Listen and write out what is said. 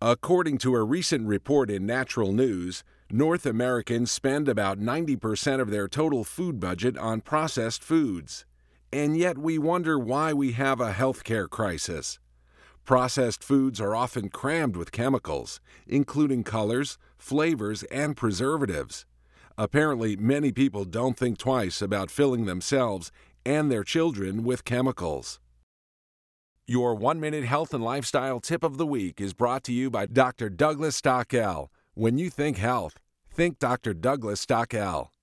According to a recent report in Natural News, North Americans spend about 90% of their total food budget on processed foods. And yet we wonder why we have a healthcare crisis. Processed foods are often crammed with chemicals, including colors, flavors, and preservatives. Apparently, many people don't think twice about filling themselves and their children with chemicals. Your 1-minute health and lifestyle tip of the week is brought to you by Dr. Douglas Stockel. When you think health, think Dr. Douglas Stockel.